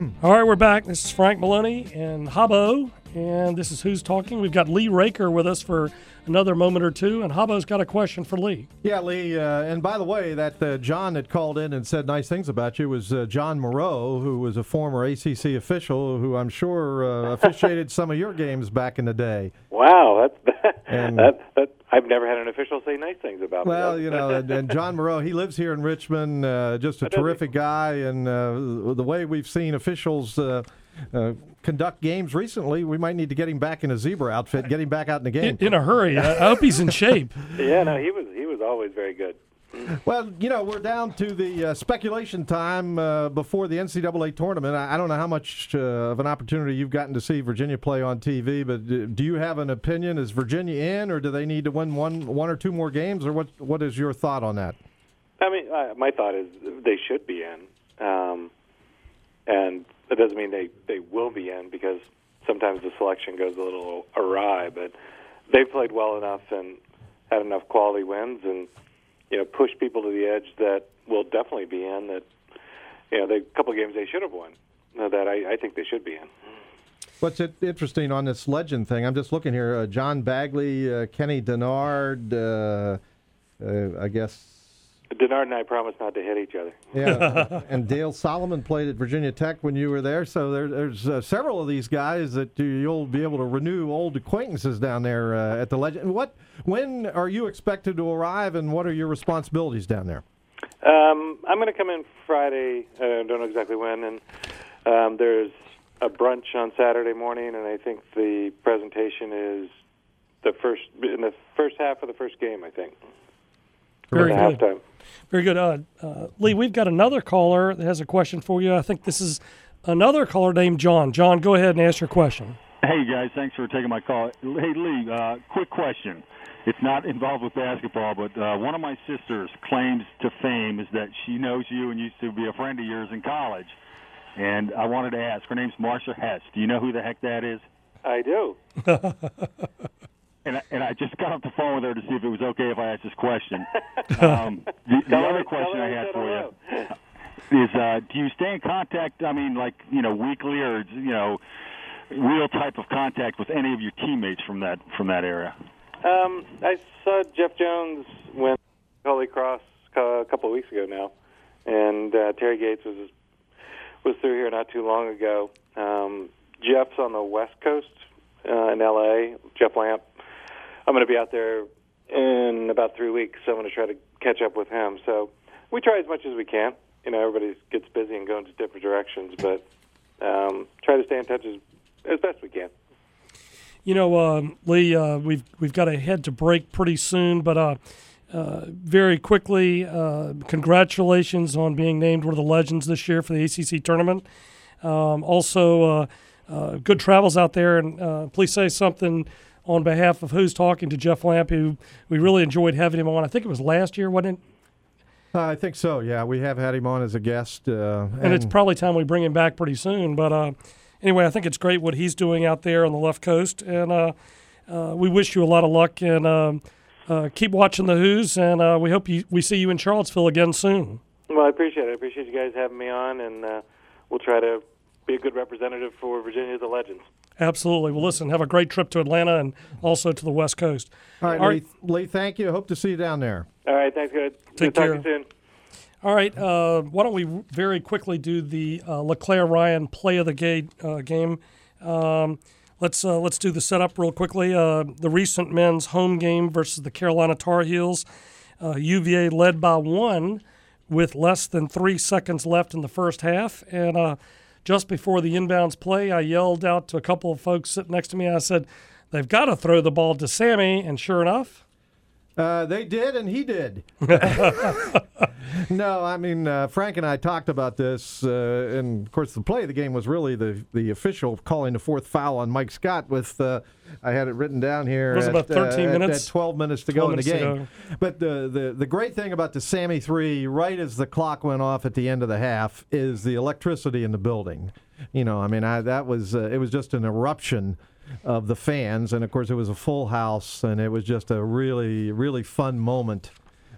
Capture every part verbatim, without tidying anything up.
All right, we're back. This is Frank Maloney and Habbo, and this is Who's Talking. We've got Lee Raker with us for another moment or two, and Habbo's got a question for Lee. Yeah, Lee, uh, and by the way, that uh, John that called in and said nice things about you was uh, John Moreau, who was a former A C C official who I'm sure uh, officiated some of your games back in the day. Wow, that's that, And- that, that I've never had an official say nice things about me. Well, you know, and, and John Moreau, he lives here in Richmond, uh, just a Does he? terrific guy, and uh, the way we've seen officials uh, uh, conduct games recently, we might need to get him back in a zebra outfit, get him back out in the game. In, in a hurry. I, I hope he's in shape. Yeah, no, he was he was always very good. Well, you know, we're down to the uh, speculation time uh, before the N C double A tournament. I, I don't know how much uh, of an opportunity you've gotten to see Virginia play on T V, but do, do you have an opinion? Is Virginia in, or do they need to win one one or two more games, or what? What is your thought on that? I mean, uh, my thought is they should be in, um, and that doesn't mean they, they will be in because sometimes the selection goes a little awry. But they've played well enough and had enough quality wins, and you know, push people to the edge that will definitely be in. That you know, the couple of games they should have won. uh, That I, I think they should be in. What's it interesting on this legend thing? I'm just looking here. Uh, John Bagley, uh, Kenny Denard, uh, uh, I guess. Denard and I promised not to hit each other. Yeah, and Dale Solomon played at Virginia Tech when you were there. So there, there's uh, several of these guys that you'll be able to renew old acquaintances down there uh, at the Legend. What, when are you expected to arrive, and what are your responsibilities down there? Um, I'm going to come in Friday. I don't know exactly when, and um, there's a brunch on Saturday morning, and I think the presentation is the first in the first half of the first game. I think. Very the good. halftime. Very good. Uh, uh, Lee, we've got another caller that has a question for you. I think this is another caller named John. John, go ahead and ask your question. Hey, guys, thanks for taking my call. Hey, Lee, uh, quick question. It's not involved with basketball, but uh, one of my sisters claims to fame is that she knows you and used to be a friend of yours in college. And I wanted to ask, her name's Marsha Hess. Do you know who the heck that is? I do. And I, and I just got off the phone with her to see if it was okay if I asked this question. Um, the the Tell other her- question tell her I I had said for hello. you is, uh, do you stay in contact, I mean, like, you know, weekly or, you know, real type of contact with any of your teammates from that from that area? Um, I saw Jeff Jones win Holy Cross a couple of weeks ago now, and uh, Terry Gates was was through here not too long ago. Um, Jeff's on the West Coast uh, in L A. Jeff Lamp. I'm going to be out there in about three weeks, so I'm going to try to catch up with him. So we try as much as we can. You know, everybody gets busy and goes in different directions, but um, try to stay in touch as, as best we can. You know, um, Lee, uh, we've we've got to head to break pretty soon, but uh, uh, very quickly, uh, congratulations on being named one of the legends this year for the A C C tournament. Um, also, uh, uh, good travels out there, and uh, please say something on behalf of Who's Talking to Jeff Lamp, who we really enjoyed having him on. I think it was last year, wasn't it? Uh, I think so, yeah. We have had him on as a guest. Uh, and, And it's probably time we bring him back pretty soon. But uh, anyway, I think it's great what he's doing out there on the left coast. And uh, uh, we wish you a lot of luck. And um, uh, keep watching the Who's. And uh, we hope you, we see you in Charlottesville again soon. Well, I appreciate it. I appreciate you guys having me on, and uh, we'll try to be a good representative for Virginia the Legends. Absolutely. Well, listen, have a great trip to Atlanta and also to the West Coast. All right, All Lee, Lee, thank you. Hope to see you down there. All right, thanks, good. Take Talk care. to you soon. All right, uh, why don't we very quickly do the uh, LeClaire Ryan play of the ga- uh, game? Um, let's uh, let's do the setup real quickly. Uh, the recent men's home game versus the Carolina Tar Heels. Uh, U V A led by one with less than three seconds left in the first half, and uh, just before the inbounds play, I yelled out to a couple of folks sitting next to me. I said, "They've got to throw the ball to Sammy," and sure enough. Uh, they did, and he did. No, I mean, uh, Frank and I talked about this, uh, and, of course, the play of the game was really the the official calling the fourth foul on Mike Scott with, uh, I had it written down here. It was at, about thirteen uh, at- minutes. At twelve minutes to go in the minutes to game. go. But the, the, the great thing about the Sammy three, right as the clock went off at the end of the half, is the electricity in the building. You know, I mean, I, that was, uh, it was just an eruption of the fans, and of course it was a full house, and it was just a really, really fun moment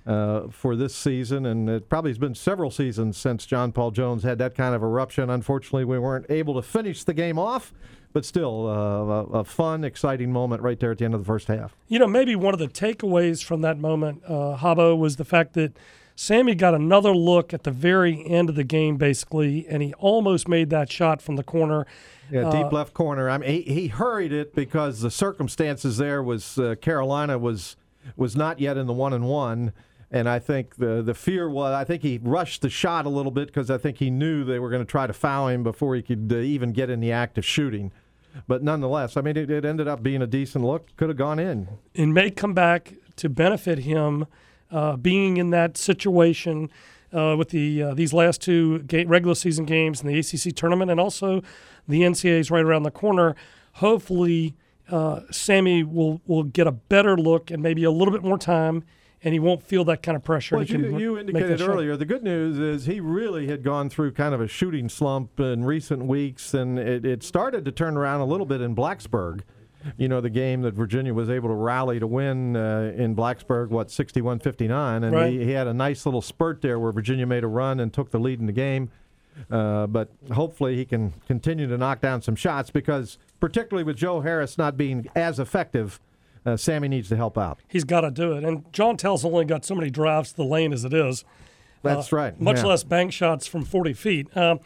uh, for this season, and it probably has been several seasons since John Paul Jones had that kind of eruption. Unfortunately, we weren't able to finish the game off, but still uh, a, a fun, exciting moment right there at the end of the first half. You know, maybe one of the takeaways from that moment, uh, Habbo, was the fact that Sammy got another look at the very end of the game, basically, and he almost made that shot from the corner. Yeah, uh, deep left corner. I mean, he, he hurried it because the circumstances there was uh, Carolina was was not yet in the one and one, and I think the the fear was I think he rushed the shot a little bit because I think he knew they were going to try to foul him before he could uh, even get in the act of shooting. But nonetheless, I mean, it, it ended up being a decent look. Could have gone in. It may come back to benefit him. Uh, being in that situation uh, with the uh, these last two ga- regular season games in the A C C tournament, and also the N C A A is right around the corner. Hopefully, uh, Sammy will will get a better look and maybe a little bit more time, and he won't feel that kind of pressure. Well, He can you, you make indicated that shot. earlier, the good news is he really had gone through kind of a shooting slump in recent weeks, and it, it started to turn around a little bit in Blacksburg. You know, the game that Virginia was able to rally to win uh, in Blacksburg, what, sixty-one fifty-nine, and right. he, he had a nice little spurt there where Virginia made a run and took the lead in the game. Uh, but hopefully he can continue to knock down some shots because, particularly with Joe Harris not being as effective, uh, Sammy needs to help out. He's got to do it. And John Tell's only got so many drives to the lane as it is. That's uh, right. Much yeah. less bank shots from forty feet. Uh,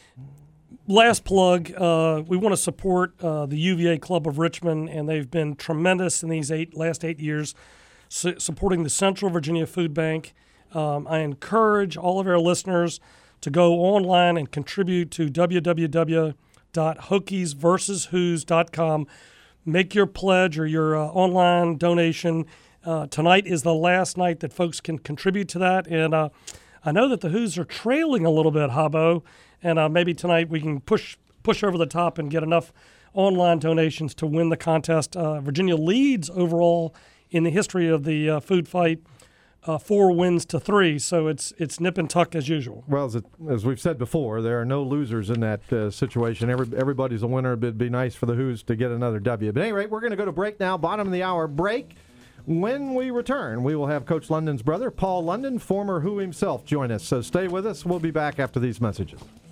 Last plug, uh, we want to support uh, the U V A Club of Richmond, and they've been tremendous in these eight last eight years su- supporting the Central Virginia Food Bank. Um, I encourage all of our listeners to go online and contribute to w w w dot hokies versus whos dot com. Make your pledge or your uh, online donation. Uh, tonight is the last night that folks can contribute to that, and uh, I know that the Who's are trailing a little bit, Habbo. And uh, maybe tonight we can push push over the top and get enough online donations to win the contest. Uh, Virginia leads overall in the history of the uh, food fight, uh, four wins to three. So it's it's nip and tuck as usual. Well, as, it, as we've said before, there are no losers in that uh, situation. Every, everybody's a winner. It'd be nice for the Who's to get another W. But at any rate, we're going to go to break now, bottom of the hour break. When we return, we will have Coach London's brother, Paul London, former Who himself, join us. So stay with us. We'll be back after these messages.